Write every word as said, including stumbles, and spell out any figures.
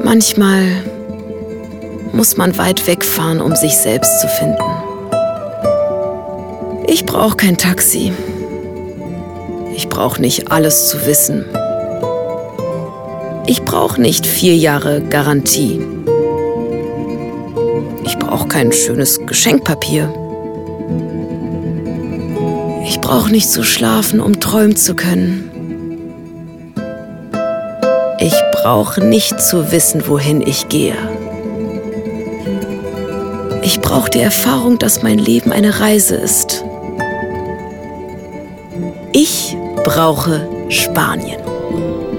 Manchmal muss man weit wegfahren, um sich selbst zu finden. Ich brauche kein Taxi. Ich brauche nicht alles zu wissen. Ich brauche nicht vier Jahre Garantie. Ich brauche kein schönes Geschenkpapier. Ich brauche nicht zu schlafen, um träumen zu können. Ich brauche nicht zu wissen, wohin ich gehe. Ich brauche die Erfahrung, dass mein Leben eine Reise ist. Ich brauche Spanien.